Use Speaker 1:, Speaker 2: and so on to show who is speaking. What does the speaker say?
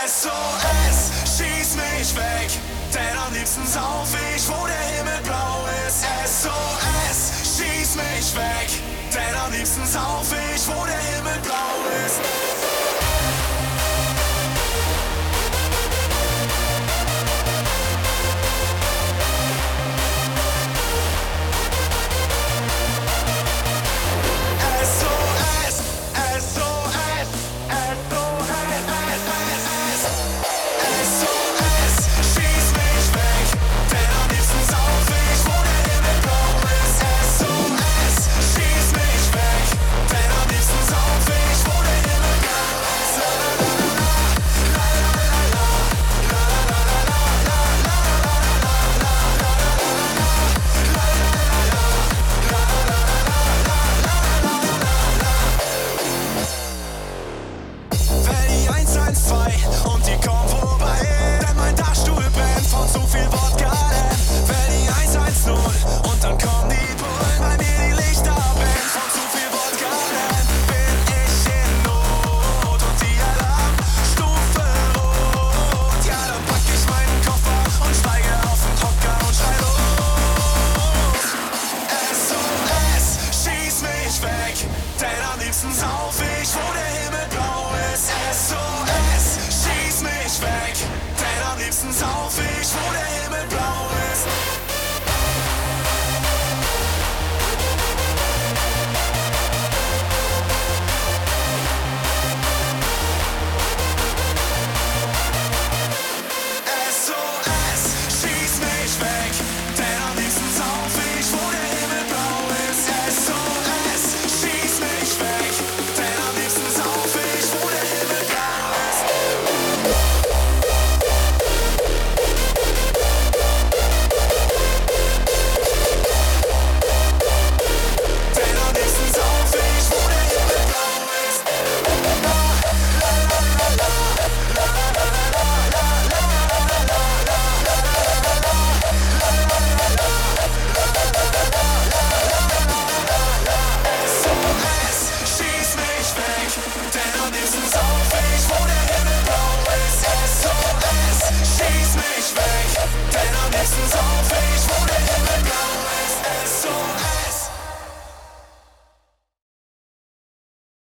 Speaker 1: SOS, schieß mich weg, denn am liebsten sauf ich, wo der Himmel blau ist. SOS, schieß mich weg, denn am liebsten sauf ich, wo der Himmel blau ist. Und die kommen vorbei, denn mein Dachstuhl brennt von zu viel Wodka. Wähl die 110 und dann kommen die Bullen, bei mir die Lichter brennen von zu viel Wodka. Bin ich in Not und die Alarmstufe rot, ja dann pack ich meinen Koffer und steige auf den Hocker und schrei los. SOS, schieß mich weg, denn am liebsten sauf ich, wo der Himmel blau ist. SOS, schieß mich weg, denn am liebsten sauf ich.